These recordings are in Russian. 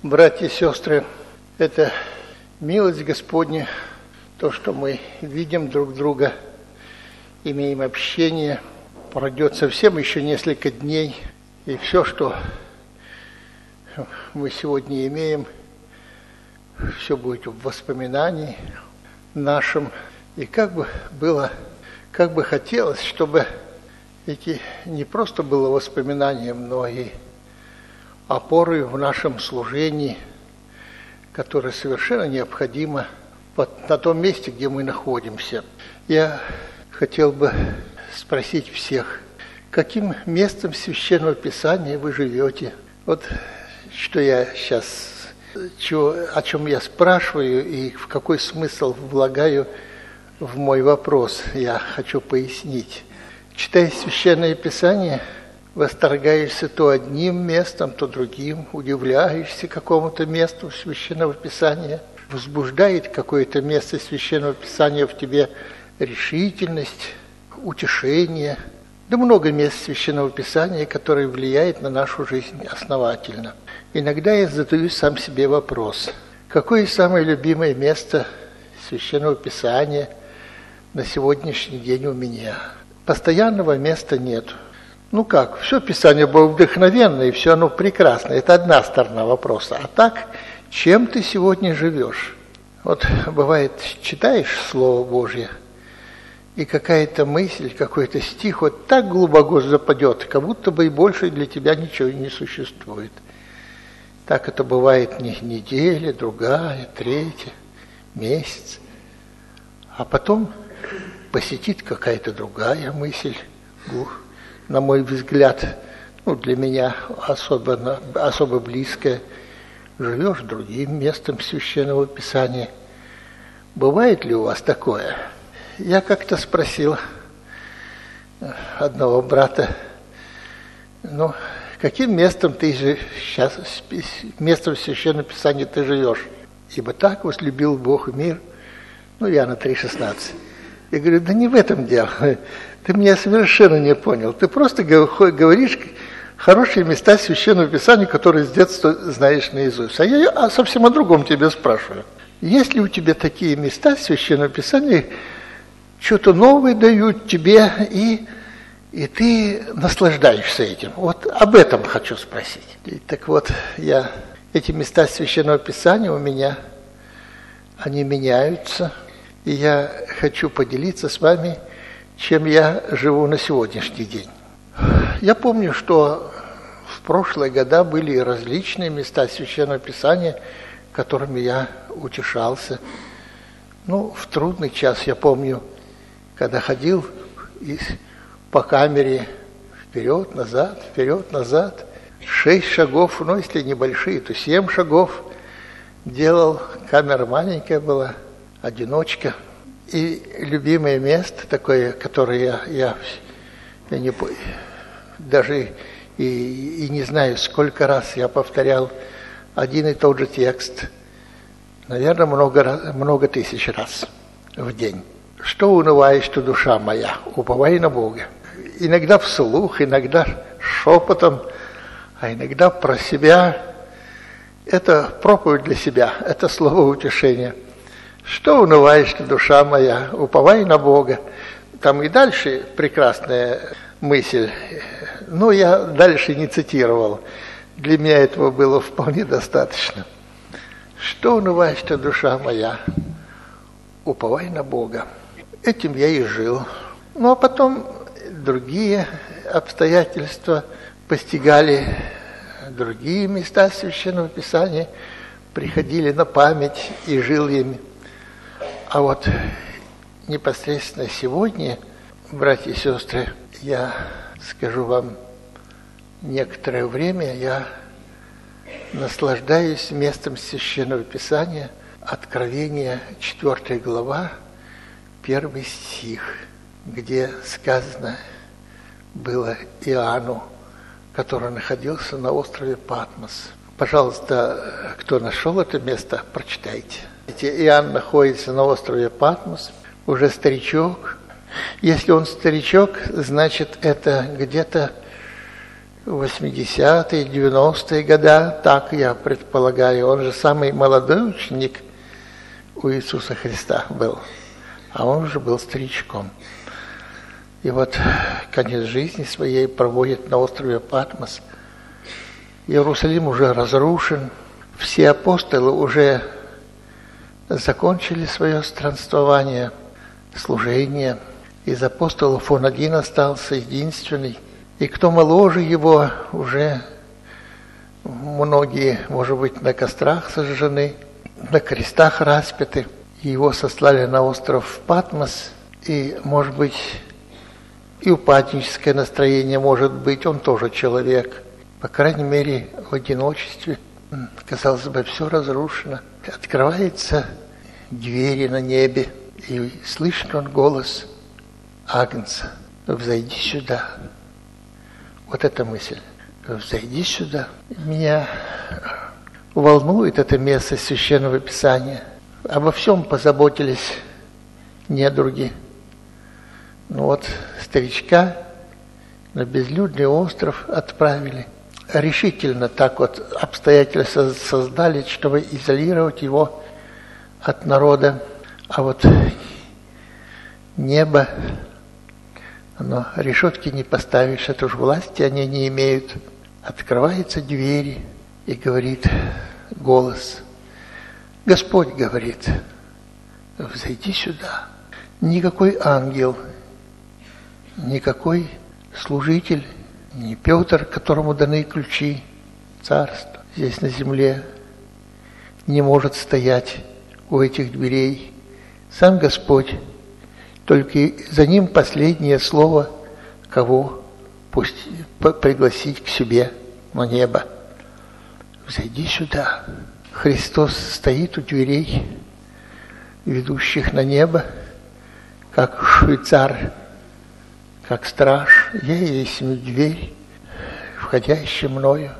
Братья и сестры, это милость Господня, то, что мы видим друг друга, имеем общение. Пройдет совсем еще несколько дней, и все, что мы сегодня имеем, все будет в воспоминании нашем. И как бы хотелось, чтобы эти не просто было воспоминанием, но и опорой в нашем служении, которое совершенно необходимо на том месте, где мы находимся. Я хотел бы спросить всех, каким местом Священного Писания вы живете? Вот что я сейчас, о чем я спрашиваю и в какой смысл влагаю в мой вопрос, я хочу пояснить. Читая Священное Писание, восторгаешься то одним местом, то другим, удивляешься какому-то месту Священного Писания, возбуждает какое-то место Священного Писания в тебе решительность, утешение, да много мест Священного Писания, которые влияют на нашу жизнь основательно. Иногда я задаю сам себе вопрос, какое самое любимое место Священного Писания на сегодняшний день у меня? Постоянного места нет. Ну как, все Писание было вдохновенно, и все оно прекрасно. Это одна сторона вопроса. А так, чем ты сегодня живешь? Вот бывает, читаешь Слово Божье, и какая-то мысль, какой-то стих вот так глубоко западет, как будто бы и больше для тебя ничего не существует. Так это бывает неделя, другая, третья, месяц. А потом посетит какая-то другая мысль, на мой взгляд, для меня особо близкая. Живешь другим местом Священного Писания. Бывает ли у вас такое? Я как-то спросил одного брата, каким местом ты же сейчас, местом Священного Писания ты живешь? Ибо так возлюбил Бог мир. Иоанна 3,16. Я говорю, да не в этом дело. Ты меня совершенно не понял. Ты просто говоришь хорошие места Священного Писания, которые с детства знаешь наизусть. А я совсем о другом тебя спрашиваю. Есть ли у тебя такие места Священного Писания, что-то новое дают тебе, и ты наслаждаешься этим? Вот об этом хочу спросить. Так вот, эти места Священного Писания у меня, они меняются, и я хочу поделиться с вами, чем я живу на сегодняшний день. Я помню, что в прошлые года были различные места Священного Писания, которыми я утешался. В трудный час, я помню, когда ходил по камере вперед-назад, 6 шагов, если небольшие, то 7 шагов делал, камера маленькая была, одиночка. И любимое место такое, которое я не даже и не знаю, сколько раз я повторял один и тот же текст, наверное, много тысяч раз в день. Что унываешь ты, душа моя, уповай на Бога. Иногда вслух, иногда шепотом, а иногда про себя. Это проповедь для себя, это слово утешения. Что унываешь ты, душа моя, уповай на Бога. Там и дальше прекрасная мысль, я дальше не цитировал. Для меня этого было вполне достаточно. Что унываешь ты, душа моя, уповай на Бога. Этим я и жил. А потом другие обстоятельства постигали, другие места Священного Писания приходили на память и жил ими. А вот непосредственно сегодня, братья и сестры, я скажу вам, некоторое время я наслаждаюсь местом Священного Писания, Откровение, 4 глава, 1 стих, где сказано было Иоанну, который находился на острове Патмос. Пожалуйста, кто нашел это место, прочитайте. Иоанн находится на острове Патмос, уже старичок. Если он старичок, значит, это где-то 80-е, 90-е годы, так я предполагаю. Он же самый молодой ученик у Иисуса Христа был, а он уже был старичком. И вот конец жизни своей проводит на острове Патмос. Иерусалим уже разрушен, все апостолы уже закончили свое странствование, служение. Из апостолов он один остался, единственный. И кто моложе его, уже многие, может быть, на кострах сожжены, на крестах распяты. Его сослали на остров Патмос, и, может быть, и упадническое настроение может быть, он тоже человек. По крайней мере, в одиночестве. Казалось бы, все разрушено. Открываются двери на небе, и слышит он голос Агнца: «Взойди сюда». Вот эта мысль. «Взойди сюда». Меня волнует это место Священного Писания. Обо всем позаботились недруги. Ну вот старичка на безлюдный остров отправили. Решительно так вот обстоятельства создали, чтобы изолировать его от народа. А вот небо, оно решетки не поставишь, это уж власти они не имеют. Открываются двери, и говорит голос. Господь говорит: «Взойди сюда». Никакой ангел, никакой служитель, ни Петр, которому даны ключи царства здесь на земле, не может стоять у этих дверей. Сам Господь, только за ним последнее слово, кого пусть пригласить к себе на небо. «Взойди сюда». Христос стоит у дверей, ведущих на небо, как швейцар, как страж. Я есть дверь, входящая мною.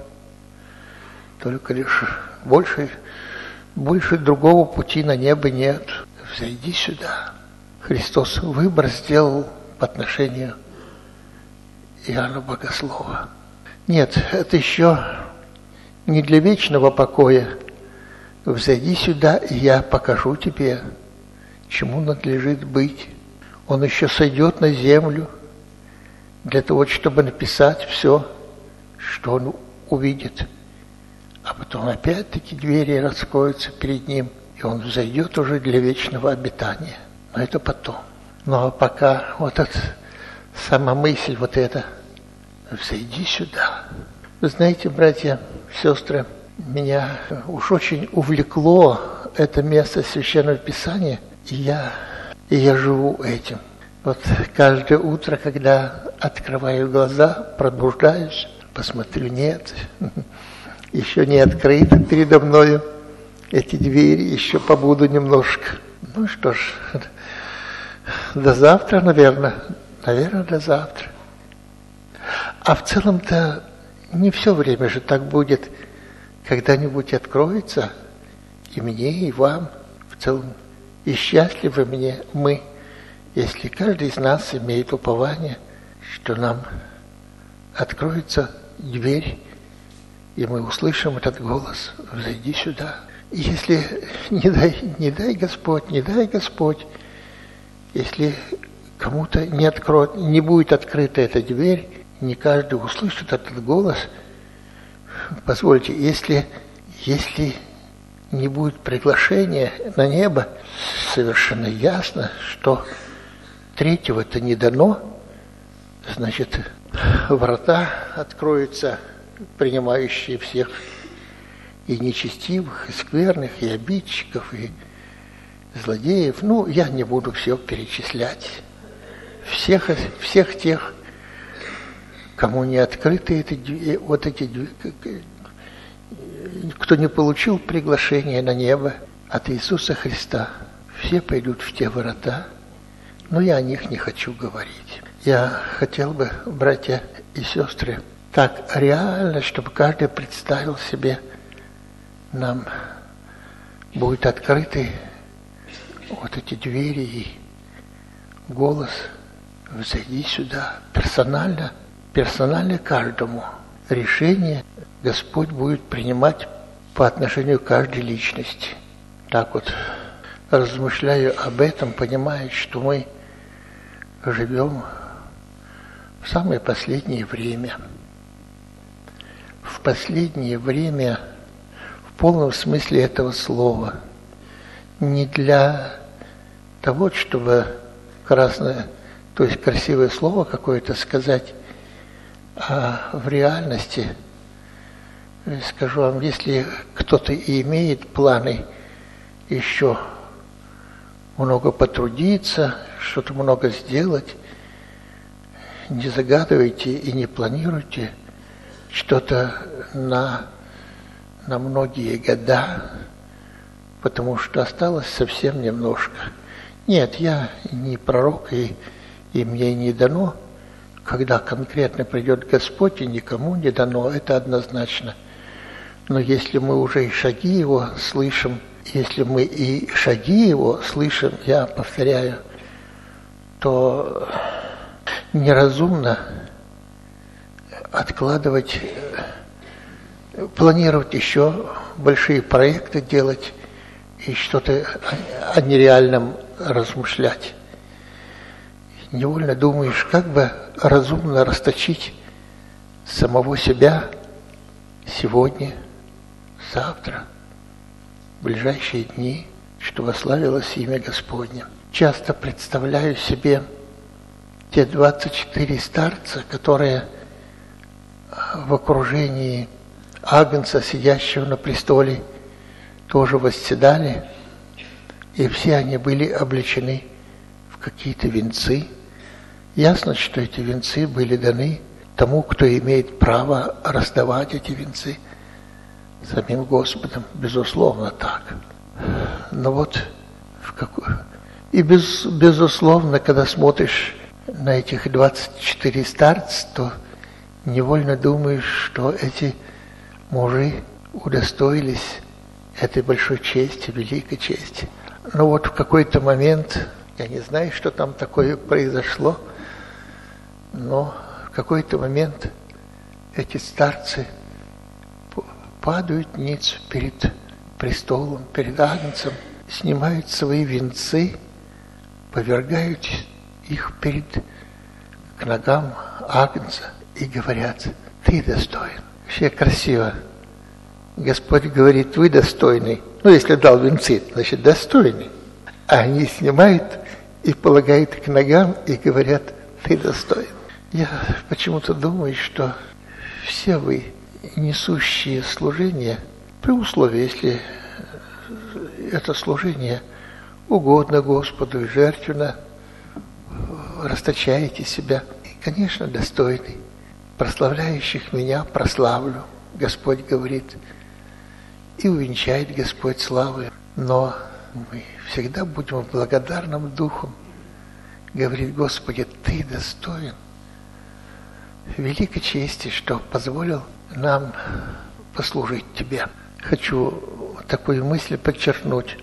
Только лишь больше другого пути на небо нет. Взойди сюда. Христос выбор сделал по отношению Иоанна Богослова. Нет, это еще не для вечного покоя. Взойди сюда, и я покажу тебе, чему надлежит быть. Он еще сойдет на землю для того, чтобы написать все, что он увидит. А потом опять-таки двери раскроются перед ним, и он взойдет уже для вечного обитания. Но это потом. Ну а пока вот эта сама мысль вот эта: «Взойди сюда». Вы знаете, братья, сестры, меня уж очень увлекло это место Священного Писания, и я живу этим. Вот каждое утро, когда открываю глаза, пробуждаюсь, посмотрю, нет, еще не открыты передо мною эти двери, еще побуду немножко. Ну что ж, до завтра, наверное, до завтра. А в целом-то не все время же так будет. Когда-нибудь откроется и мне, и вам в целом. И счастливы мы, если каждый из нас имеет упование, что нам откроется дверь, и мы услышим этот голос: «Взойди сюда». И если не дай Господь, если кому-то не будет открыта эта дверь, не каждый услышит этот голос, позвольте, если не будет приглашения на небо, совершенно ясно, что третьего-то не дано, значит, врата откроются, принимающие всех, и нечестивых, и скверных, и обидчиков, и злодеев. Ну, я не буду все перечислять. Всех тех, кому не открыты кто не получил приглашение на небо от Иисуса Христа, все пойдут в те ворота, но я о них не хочу говорить. Я хотел бы, братья и сестры, так реально, чтобы каждый представил себе, нам будут открыты вот эти двери и голос: «Взойди сюда», персонально каждому. решения Господь будет принимать по отношению к каждой личности. Так вот, размышляю об этом, понимая, что мы живем в самое последнее время. В последнее время, в полном смысле этого слова. Не для того, чтобы красивое слово какое-то сказать, а в реальности, скажу вам, если кто-то и имеет планы еще много потрудиться, что-то много сделать, не загадывайте и не планируйте что-то на многие года, потому что осталось совсем немножко. Нет, я не пророк, и мне не дано, когда конкретно придет Господь, и никому не дано, это однозначно. Но если мы уже и шаги Его слышим, я повторяю, то неразумно откладывать, планировать еще большие проекты делать и что-то о нереальном размышлять. Невольно думаешь, как бы разумно расточить самого себя сегодня, завтра, в ближайшие дни, чтобы славилось имя Господне. Часто представляю себе те 24 старца, которые в окружении Агнца, сидящего на престоле, тоже восседали, и все они были облечены в какие-то венцы. Ясно, что эти венцы были даны тому, кто имеет право раздавать эти венцы, самим Господом, безусловно так. Но вот безусловно, когда смотришь на этих 24 старца, то невольно думаешь, что эти мужи удостоились этой большой чести, великой чести. Но вот в какой-то момент, я не знаю, что там такое произошло, но в какой-то момент эти старцы падают ниц перед престолом, перед Агнцем, снимают свои венцы, повергают их к ногам Агнца и говорят: ты достоин. Вообще красиво. Господь говорит: вы достойны. Если дал венцы, значит достойны. А они снимают и полагают к ногам и говорят: ты достоин. Я почему-то думаю, что все вы, несущие служение, при условии, если это служение угодно Господу и жертвенно, расточаете себя, конечно, достойны. Прославляющих меня прославлю, Господь говорит, и увенчает Господь славой. Но мы всегда будем благодарным духом говорить: Господи, Ты достоин великой чести, что позволил нам послужить Тебе. Хочу такую мысль подчеркнуть,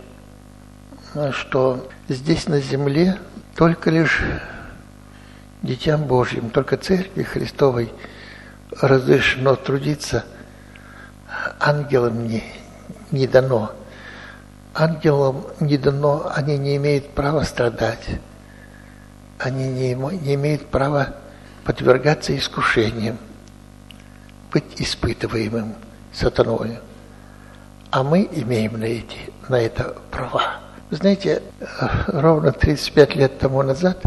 что здесь на земле только лишь Детям Божьим, только Церкви Христовой разрешено трудиться, ангелам не дано. Ангелам не дано, они не имеют права страдать, они не имеют права подвергаться искушениям, быть испытываемым сатаною. А мы имеем на это права. Вы знаете, ровно 35 лет тому назад,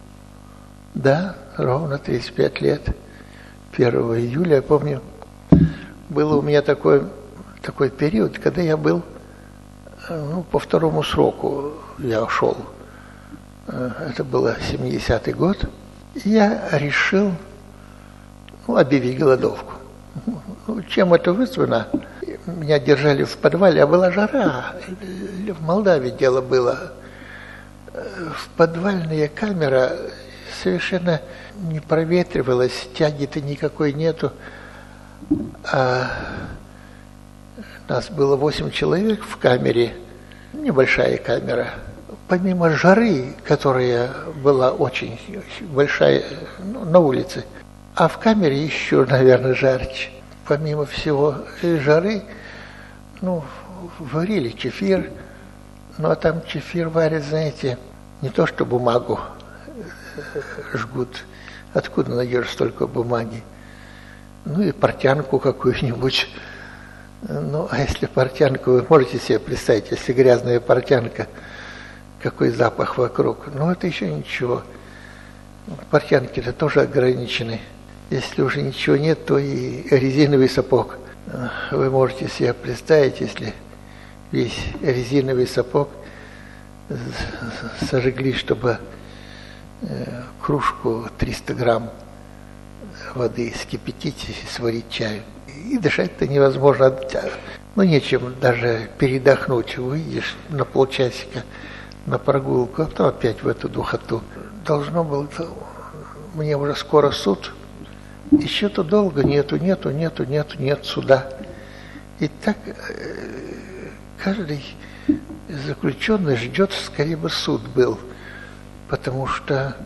ровно 35 лет, 1 июля, я помню, был у меня такой период, когда я был, по второму сроку я ушел. Это было 70-й год. И я решил, объявить голодовку. Чем это вызвано? Меня держали в подвале, а была жара. В Молдавии дело было. В подвальная камера совершенно не проветривалась, тяги-то никакой нету. А нас было 8 человек в камере, небольшая камера. Помимо жары, которая была очень большая на улице, А в камере еще, наверное, жарче. Помимо всего жары, варили кефир. Ну, а там кефир варят, знаете, не то что бумагу жгут. Откуда найдешь столько бумаги? Ну, и портянку какую-нибудь. Ну, а если портянку, вы можете себе представить, если грязная портянка, какой запах вокруг. Ну, это еще ничего. Портянки-то тоже ограничены. Если уже ничего нет, то и резиновый сапог. Вы можете себе представить, если весь резиновый сапог сожгли, чтобы кружку 300 грамм воды скипятить и сварить чаю. И дышать-то невозможно. Ну, нечем даже передохнуть. Выйдешь на полчасика на прогулку, а потом опять в эту духоту. Должно было, мне уже скоро суд. Еще-то долго нету суда. И так каждый заключенный ждет, скорее бы суд был. Потому что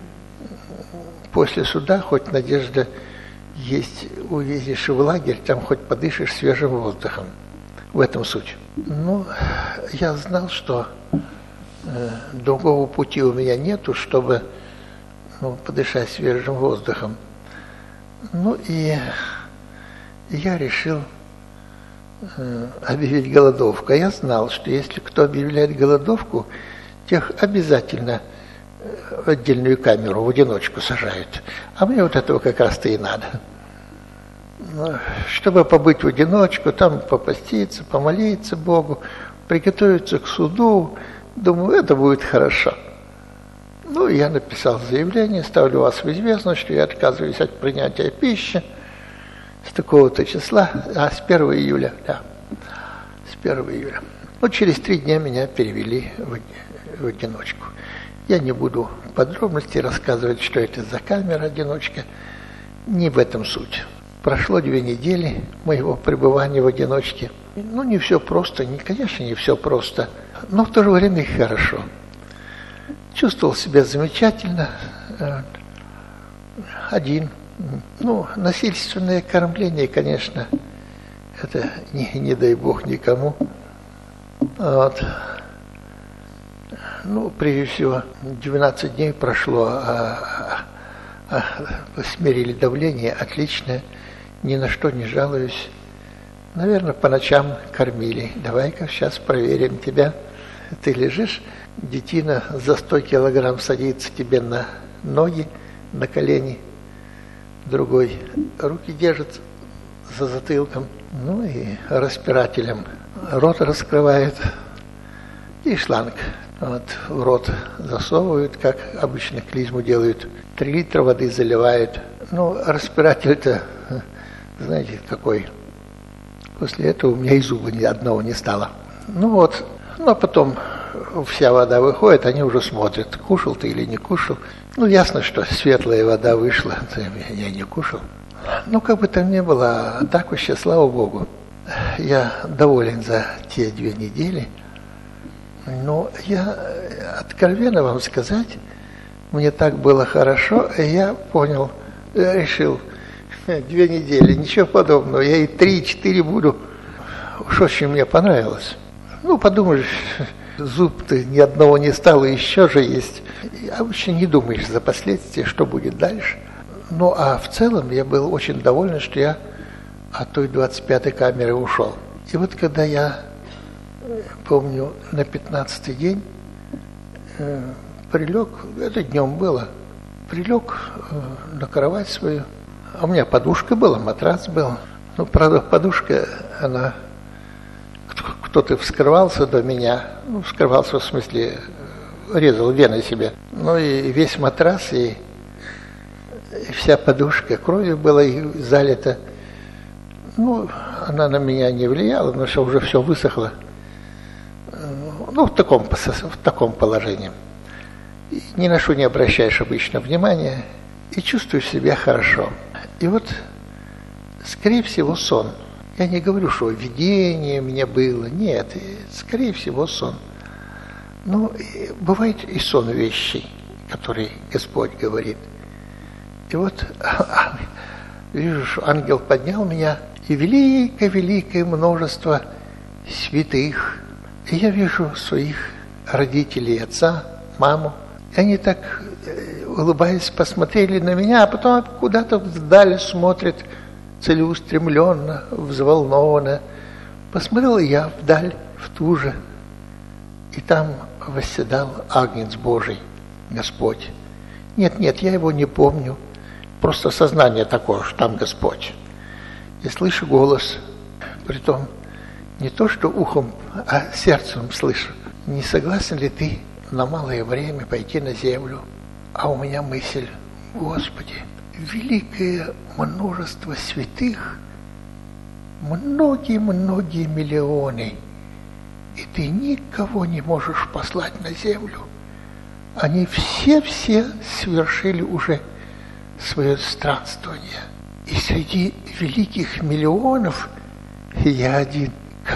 после суда хоть надежда есть, уедешь в лагерь, там хоть подышишь свежим воздухом. В этом суть. Ну, я знал, что другого пути у меня нету, чтобы подышать свежим воздухом. Ну и я решил объявить голодовку. А я знал, что если кто объявляет голодовку, тех обязательно в отдельную камеру в одиночку сажают. А мне вот этого как раз-то и надо. Чтобы побыть в одиночку, там попаститься, помолиться Богу, приготовиться к суду, думаю, это будет хорошо. Ну, я написал заявление, ставлю вас в известность, что я отказываюсь от принятия пищи с такого-то числа, с 1 июля, да, с 1 июля. Вот через 3 дня меня перевели в одиночку. Я не буду подробностей рассказывать, что это за камера-одиночка, не в этом суть. Прошло 2 недели моего пребывания в одиночке. Ну, не все просто, конечно, не все просто, но в то же время и хорошо. Чувствовал себя замечательно, один. Ну, насильственное кормление, конечно, это не дай бог никому. Вот. Ну, прежде всего, 12 дней прошло, смерили давление, отличное, ни на что не жалуюсь. Наверное, по ночам кормили. Давай-ка сейчас проверим тебя. Ты лежишь, детина за 100 килограмм садится тебе на ноги, на колени, другой руки держит за затылком, ну и распирателем рот раскрывает и шланг вот в рот засовывают, как обычно клизму делают, 3 литра воды заливают. Ну, распиратель-то, знаете, какой. После этого у меня и зуба ни одного не стало. Ну вот, а потом вся вода выходит, они уже смотрят, кушал ты или не кушал. Ну, ясно, что светлая вода вышла, я не кушал. Ну, как бы там ни было, а так вообще, слава Богу, я доволен за те 2 недели. Но я, откровенно вам сказать, мне так было хорошо, и я понял, решил, 2 недели, ничего подобного, я и 3-4 буду. Уж очень мне понравилось. Ну, подумаешь, зуб-то ни одного не стало, еще же есть. Обычно не думаешь за последствия, что будет дальше. Ну, а в целом я был очень доволен, что я от той 25-й камеры ушел. И вот когда я, помню, на 15-й день прилег, это днем было, прилег на кровать свою. А у меня подушка была, матрас был. Ну, правда, подушка, она... Кто-то вскрывался до меня, ну, вскрывался в смысле, резал вены себе. Ну, и весь матрас, и вся подушка кровью была залита. Ну, она на меня не влияла, но что уже все высохло. Ну, в таком положении. И ни на что не обращаешь обычно внимания, и чувствуешь себя хорошо. И вот, скорее всего, сон. Я не говорю, что видение мне было. Нет, скорее всего, сон. Но бывает и сон вещей, который Господь говорит. И вот вижу, что ангел поднял меня, и великое-великое множество святых. И я вижу своих родителей, отца, маму. И они так, улыбаясь, посмотрели на меня, а потом куда-то вдаль смотрят целеустремленно, взволнованно. Посмотрел я вдаль, в ту же, и там восседал Агнец Божий, Господь. Нет, я его не помню, просто сознание такое, что там Господь. И слышу голос, притом не то что ухом, а сердцем слышу. Не согласен ли ты на малое время пойти на землю? А у меня мысль: Господи, великое множество святых, многие миллионы, и ты никого не можешь послать на землю. Они все совершили уже свое странствование. И среди великих миллионов я один,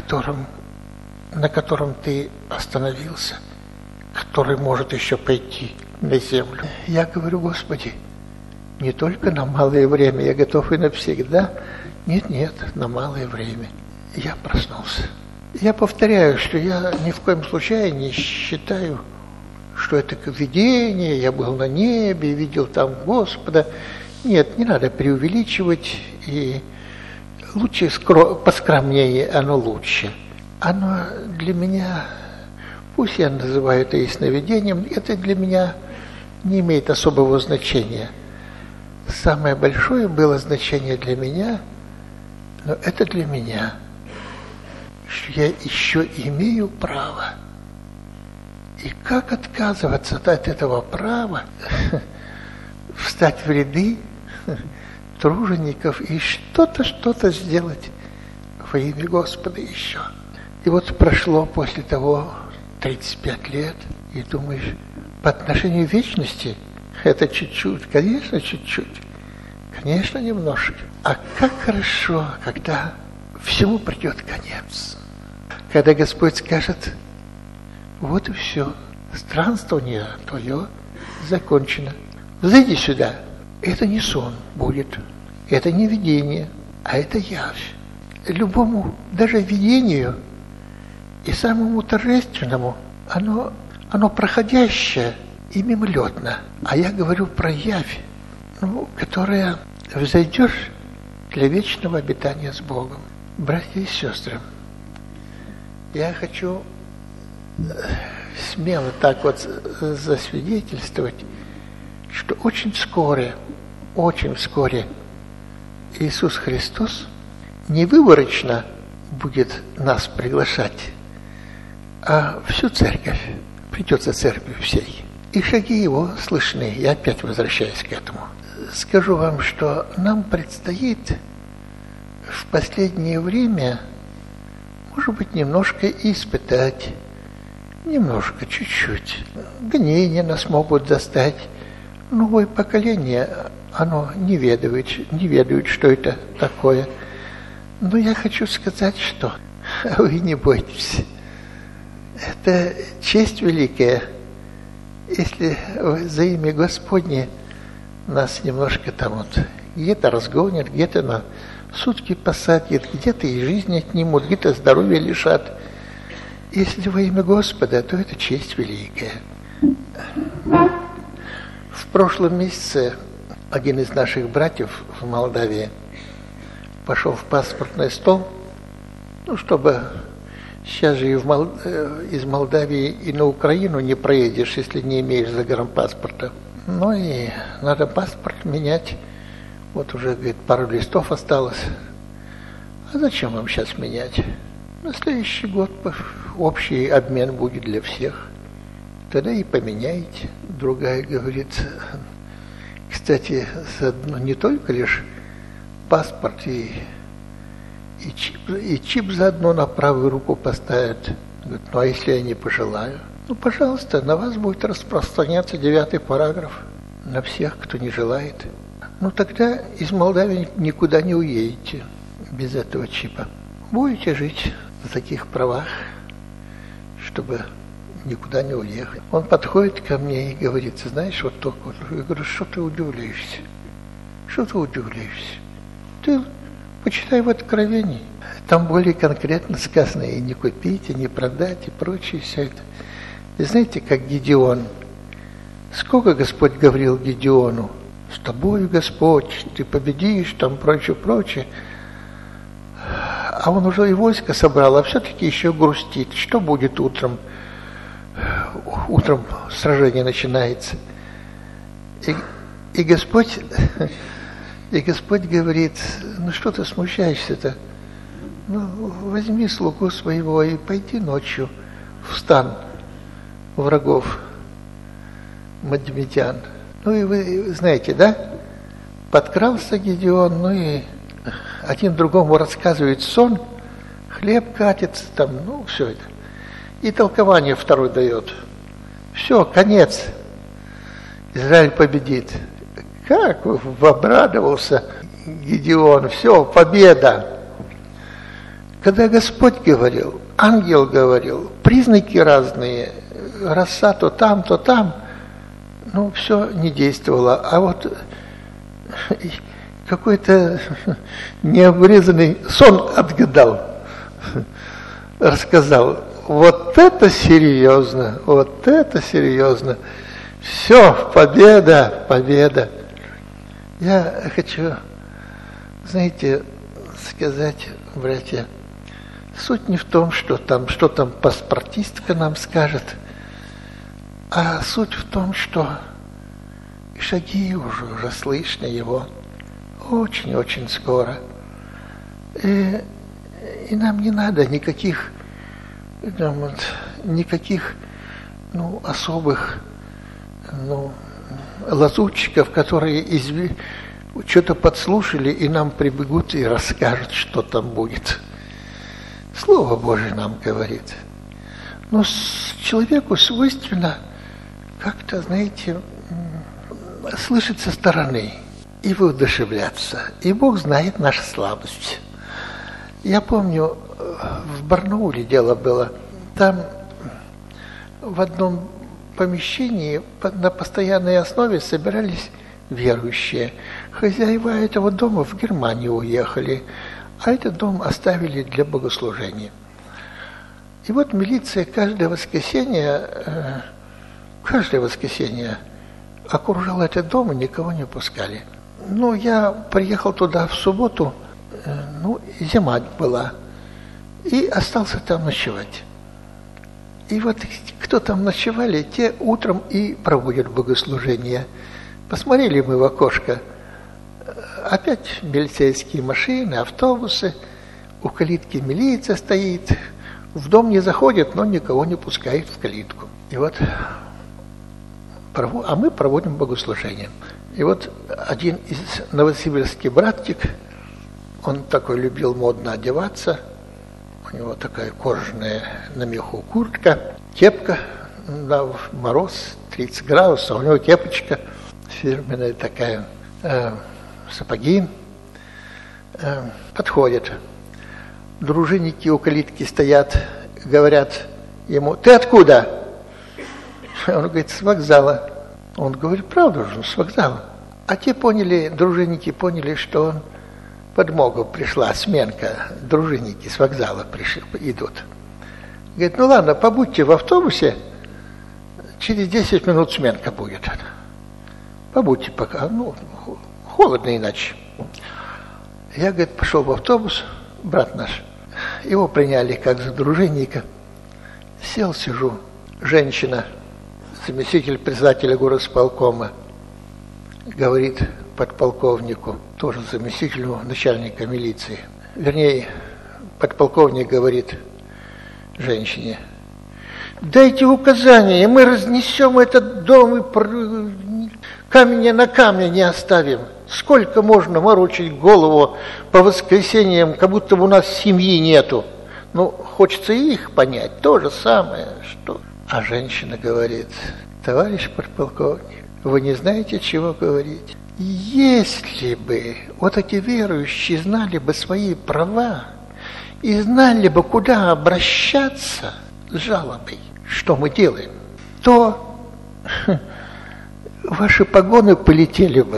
на котором ты остановился, который может еще пойти на землю. Я говорю: Господи, не только на малое время, я готов и навсегда. Нет, на малое время. Я проснулся. Я повторяю, что я ни в коем случае не считаю, что это видение, я был на небе, видел там Господа. Нет, не надо преувеличивать, и лучше поскромнее, оно лучше. Оно для меня, пусть я называю это и сновидением, это для меня не имеет особого значения. Самое большое было значение для меня, но это для меня, что я еще имею право. И как отказываться от этого права встать в ряды тружеников и что-то сделать во имя Господа еще. И вот прошло после того 35 лет, и думаешь, по отношению к вечности это чуть-чуть, конечно, чуть-чуть, конечно, немножко. А как хорошо, когда всему придет конец. Когда Господь скажет: вот и все, странствование твое закончено. Взойди сюда. Это не сон будет, это не видение, а это явь. Любому, даже видению и самому торжественному, оно проходящее и мимолетно. А я говорю про явь, которая взойдешь для вечного обитания с Богом. Братья и сестры, я хочу смело так вот засвидетельствовать, что очень вскоре Иисус Христос не выборочно будет нас приглашать, а всю церковь, придется церковь всей. И шаги его слышны. Я опять возвращаюсь к этому. Скажу вам, что нам предстоит в последнее время, может быть, немножко испытать, немножко, чуть-чуть. Гонения нас могут достать. Новое поколение, оно не ведает, что это такое. Но я хочу сказать, что вы не бойтесь. Это честь великая, если за имя Господне нас немножко там вот где-то разгонят, где-то на сутки посадят, где-то и жизнь отнимут, где-то здоровье лишат. Если во имя Господа, то это честь великая. В прошлом месяце один из наших братьев в Молдавии пошел в паспортный стол, чтобы сейчас же из Молдавии и на Украину не проедешь, если не имеешь загранпаспорта. И надо паспорт менять. Вот уже, говорит, пару листов осталось. А зачем вам сейчас менять? На следующий год общий обмен будет для всех. Тогда и поменяете. Другая говорит: кстати, заодно не только лишь паспорт и чип заодно на правую руку поставят. Говорит: а если я не пожелаю? Пожалуйста, на вас будет распространяться 9 параграф. На всех, кто не желает. Тогда из Молдавии никуда не уедете без этого чипа. Будете жить на таких правах, чтобы никуда не уехать. Он подходит ко мне и говорит: знаешь, вот только вот. Я говорю: что ты удивляешься? Что ты удивляешься? Ты почитай в Откровении. Там более конкретно сказано и не купить, и не продать, и прочее все это. И знаете, как Гедеон. Сколько Господь говорил Гедеону? С тобою, Господь, ты победишь, там прочее, прочее. А он уже и войско собрал, а все-таки еще грустит. Что будет утром? Утром сражение начинается. И Господь говорит, ну что ты смущаешься-то? Ну, возьми слугу своего и пойди ночью в стан врагов мадьямитян. Ну и вы знаете, да? Подкрался Гедеон, ну и один другому рассказывает сон, хлеб катится там, ну все это. И толкование второй дает. Все, конец. Израиль победит. Как обрадовался Гедеон. Все, победа. Когда Господь говорил, ангел говорил, признаки разные, роса то там, ну, все не действовало. А вот какой-то необрезанный сон отгадал, рассказал. Вот это серьезно, вот это серьезно. Все, победа, победа. Я хочу, знаете, сказать, братья, суть не в том, что там паспортистка нам скажет, а суть в том, что шаги уже слышно его очень-очень скоро. И нам не надо никаких особых лазутчиков, которые что-то подслушали и нам прибегут и расскажут, что там будет. Слово Божие нам говорит. Но человеку свойственно как-то, знаете, слышать со стороны и воодушевляться. И Бог знает нашу слабость. Я помню, в Барнауле дело было. Там в одном помещении на постоянной основе собирались верующие. Хозяева этого дома в Германию уехали, а этот дом оставили для богослужения. И вот милиция каждое воскресенье окружала этот дом и никого не пускали. Ну, я приехал туда в субботу, зима была, и остался там ночевать. И вот кто там ночевали, те утром и проводят богослужение. Посмотрели мы в окошко, опять милицейские машины, автобусы, у калитки милиция стоит, в дом не заходит, но никого не пускает в калитку. И вот, а мы проводим богослужение. И вот один из новосибирских братик, он такой любил модно одеваться, у него такая кожаная на меху куртка, кепка, на мороз 30 градусов, у него кепочка фирменная такая, сапоги, подходит. Дружинники у калитки стоят, говорят ему: «Ты откуда?» Он говорит: «С вокзала». Он говорит: «Правда же, с вокзала». А те дружинники поняли, что он подмогу пришла, сменка, дружинники с вокзала идут. Говорит: «Ну ладно, побудьте в автобусе, через 10 минут сменка будет. Побудьте пока, холодно иначе». Я, говорит, пошел в автобус, брат наш, его приняли как за дружинника. Сел, сижу, женщина, заместитель председателя горосполкома, говорит подполковнику, тоже заместителю начальника милиции. Вернее, подполковник говорит женщине: «Дайте указания, мы разнесем этот дом и камня на камне не оставим. Сколько можно морочить голову по воскресеньям, как будто у нас семьи нету?» Хочется и их понять, то же самое, что... А женщина говорит: «Товарищ подполковник, вы не знаете, чего говорить. Если бы вот эти верующие знали бы свои права и знали бы, куда обращаться с жалобой, что мы делаем, то ваши погоны полетели бы,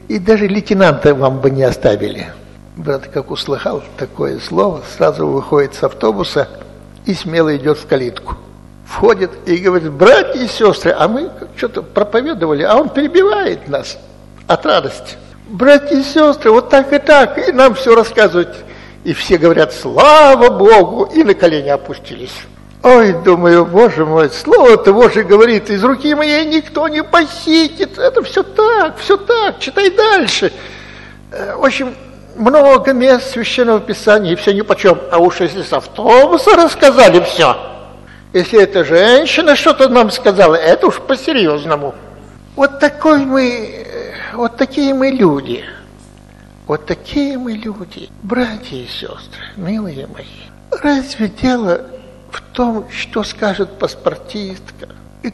и даже лейтенанта вам бы не оставили. Брат, как услыхал такое слово, сразу выходит с автобуса и смело идет в калитку. Входит и говорит: братья и сестры, а мы что-то проповедовали, а он перебивает нас от радости. Братья и сестры, вот так, и нам все рассказывают. И все говорят: слава Богу, и на колени опустились. Ой, думаю, Боже мой, слово-то Божие говорит: из руки моей никто не похитит. Это все так, читай дальше. В общем, много мест Священного Писания, и все нипочем. А уж если с автобуса рассказали все, если эта женщина что-то нам сказала, это уж по-серьезному. Вот такие мы люди. Вот такие мы люди, братья и сестры, милые мои. Разве дело в том, что скажет паспортистка, и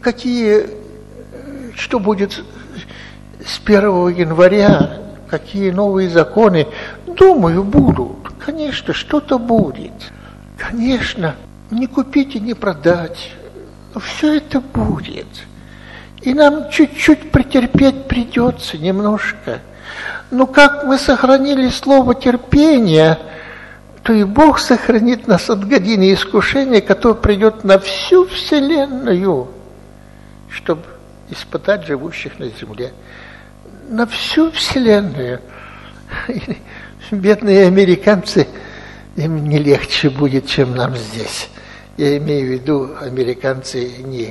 что будет с 1 января, какие новые законы? Думаю, будут. Конечно, что-то будет. Конечно, не купить и не продать. Но все это будет. И нам чуть-чуть претерпеть придется, немножко. Но как мы сохранили слово терпения, то и Бог сохранит нас от годины искушения, которое придет на всю вселенную, чтобы испытать живущих на земле. На всю вселенную. И бедные американцы, им не легче будет, чем нам здесь. Я имею в виду американцы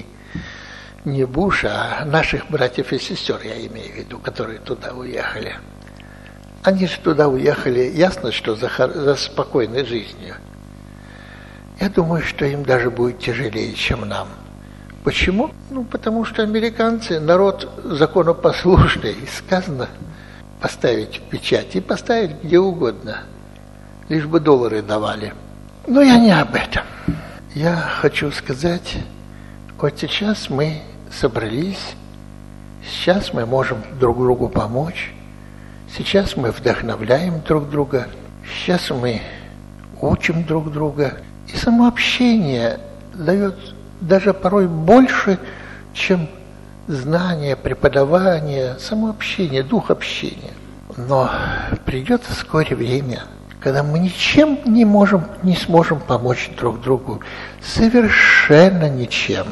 не Буша, а наших братьев и сестер, я имею в виду, которые туда уехали. Они же туда уехали, ясно, что за спокойной жизнью. Я думаю, что им даже будет тяжелее, чем нам. Почему? Потому что американцы народ законопослушный. И сказано поставить печать, и поставить где угодно, лишь бы доллары давали. Но я не об этом. Я хочу сказать, вот сейчас мы собрались, сейчас мы можем друг другу помочь, сейчас мы вдохновляем друг друга, сейчас мы учим друг друга. И само общение дает даже порой больше, чем знание, преподавание, само общение, дух общения. Но придет вскоре время, когда мы ничем не сможем помочь друг другу. Совершенно ничем.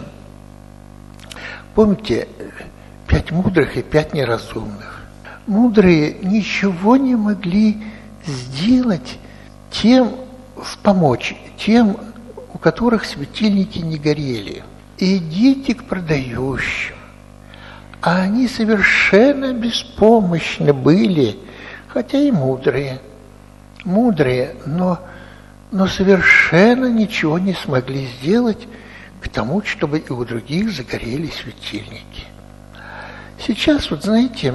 Помните, 5 мудрых и 5 неразумных. Мудрые ничего не могли сделать помочь тем, у которых светильники не горели. Идите к продающим. А они совершенно беспомощны были, хотя и мудрые, но совершенно ничего не смогли сделать к тому, чтобы и у других загорели светильники. Сейчас, вот знаете,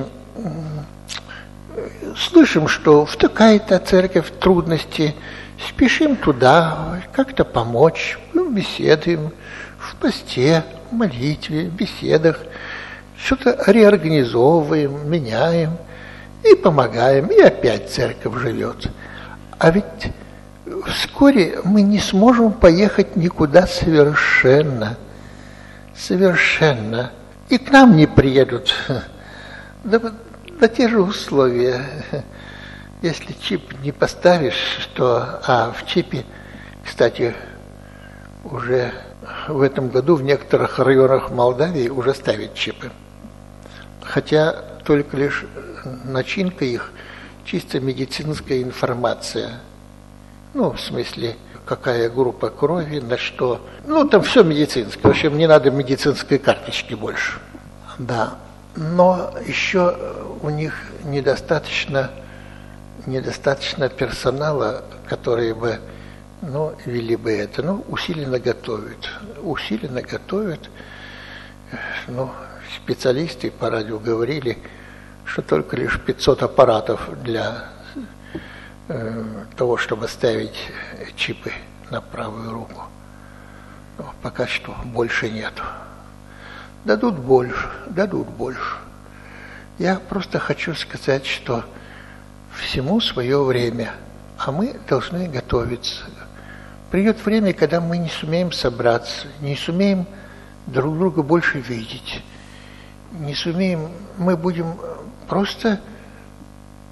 слышим, что в такая-то церковь трудности, спешим туда, как-то помочь, беседуем в посте, в молитве, в беседах, что-то реорганизовываем, меняем и помогаем, и опять церковь живет. А ведь вскоре мы не сможем поехать никуда совершенно. И к нам не приедут. Да те же условия. Если чип не поставишь, а в чипе, кстати, уже в этом году в некоторых районах Молдавии уже ставят чипы. Хотя только лишь начинка их чисто медицинская информация. В смысле, какая группа крови, на что. Там все медицинское. В общем, не надо медицинской карточки больше. Да. Но еще у них недостаточно персонала, которые бы, вели бы это. Усиленно готовят. Специалисты по радио говорили, что только лишь 500 аппаратов для того, чтобы ставить чипы на правую руку. Пока что больше нету. Дадут больше. Я просто хочу сказать, что всему свое время, а мы должны готовиться. Придет время, когда мы не сумеем собраться, не сумеем друг друга больше видеть, не сумеем, мы будем просто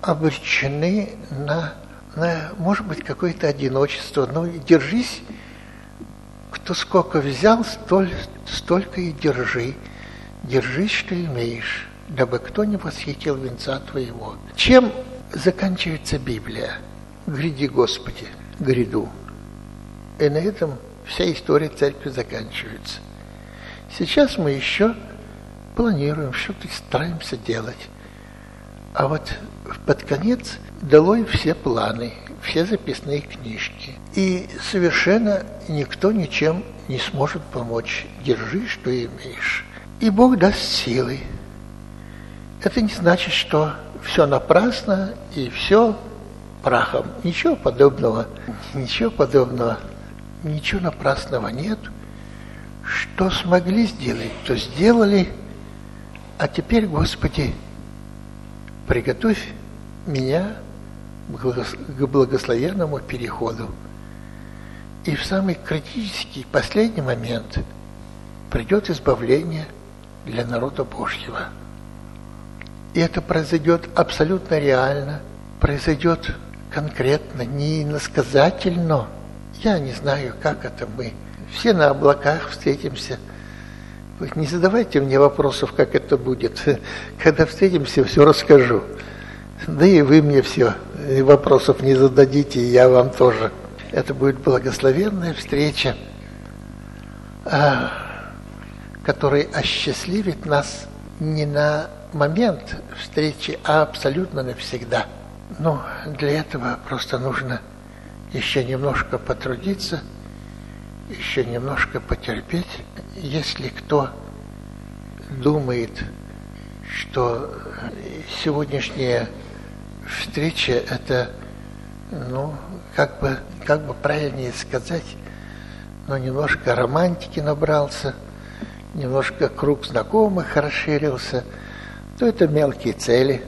обречены на может быть, какое-то одиночество. Но держись, кто сколько взял, столько и держи. Держись, что имеешь, дабы кто не восхитил венца твоего. Чем заканчивается Библия? Гряди, Господи, гряду. И на этом вся история церкви заканчивается. Сейчас мы еще планируем, что-то стараемся делать. А вот под конец долой все планы, все записные книжки. И совершенно никто ничем не сможет помочь. Держи, что имеешь. И Бог даст силы. Это не значит, что все напрасно и все прахом. Ничего подобного. Ничего напрасного нет. Что смогли сделать, то сделали. А теперь, Господи, приготовь меня к благословенному переходу. И в самый критический, последний момент придет избавление для народа Божьего. И это произойдет абсолютно реально, произойдет конкретно, не иносказательно. Я не знаю, как это мы. Все на облаках встретимся. Вы не задавайте мне вопросов, как это будет. Когда встретимся, все расскажу. Да и вы мне все. И вопросов не зададите, и я вам тоже. Это будет благословенная встреча, которая осчастливит нас не на момент встречи, а абсолютно навсегда. Но для этого просто нужно еще немножко потрудиться, еще немножко потерпеть. Если кто думает, что сегодняшняя встреча это, как бы правильнее сказать, немножко романтики набрался, немножко круг знакомых расширился, то это мелкие цели.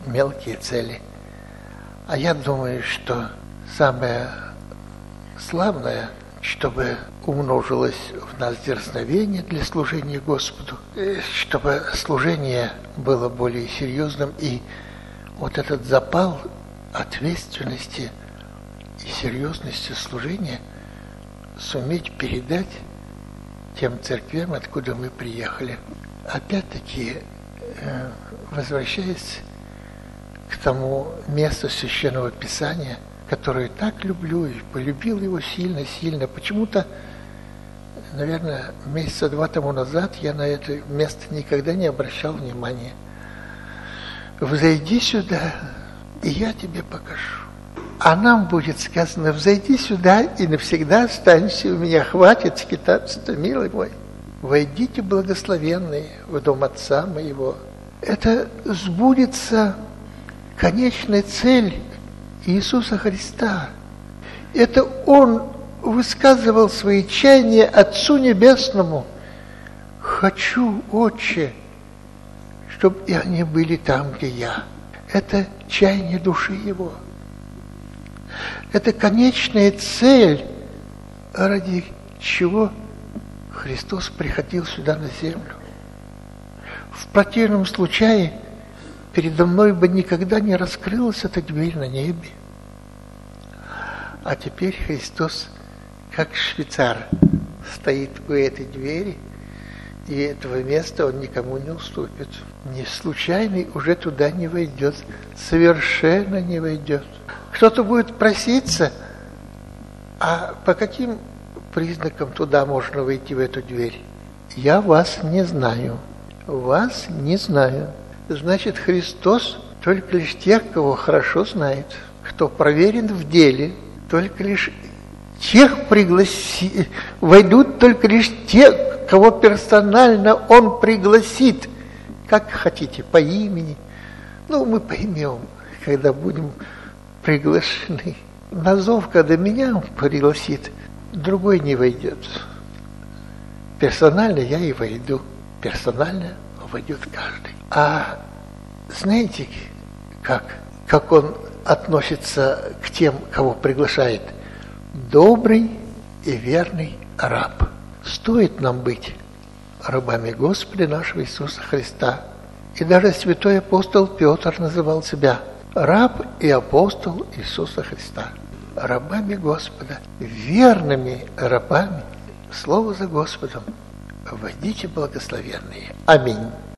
А я думаю, что самое славное, чтобы умножилось в нас дерзновение для служения Господу, чтобы служение было более серьезным, и вот этот запал ответственности и серьезности служения суметь передать тем церквям, откуда мы приехали. Опять-таки, возвращаясь к тому месту Священного Писания, которое так люблю и полюбил его сильно. Почему-то, наверное, месяца 2 тому назад я на это место никогда не обращал внимания. «Взойди сюда, и я тебе покажу». А нам будет сказано: «Взойди сюда, и навсегда останься, у меня хватит скитаться-то, милый мой. Войдите, благословенные, в дом Отца моего». Это сбудется конечная цель Иисуса Христа. Это Он высказывал свои чаяния Отцу Небесному: «Хочу, Отче, чтобы и они были там, где я». Это чаяние души Его. Это конечная цель, ради чего Христос приходил сюда на землю. В противном случае передо мной бы никогда не раскрылась эта дверь на небе. А теперь Христос, как швейцар, стоит у этой двери, и этого места Он никому не уступит. Ни случайный уже туда не войдет, совершенно не войдет. Кто-то будет проситься, а по каким признакам туда можно войти, в эту дверь? Я вас не знаю. Вас не знаю. Значит, Христос только лишь тех, кого хорошо знает, кто проверен в деле, только лишь тех войдут только лишь те, кого персонально Он пригласит. Как хотите, по имени. Мы поймем, когда будем приглашены. На зов, когда меня Он пригласит, другой не войдет. Персонально я и войду. Персонально войдет каждый. А знаете, как Он относится к тем, кого приглашает? Добрый и верный раб. Стоит нам быть рабами Господа нашего Иисуса Христа. И даже святой апостол Петр называл себя раб и апостол Иисуса Христа. Рабами Господа, верными рабами, слово за Господом, водите благословенные. Аминь.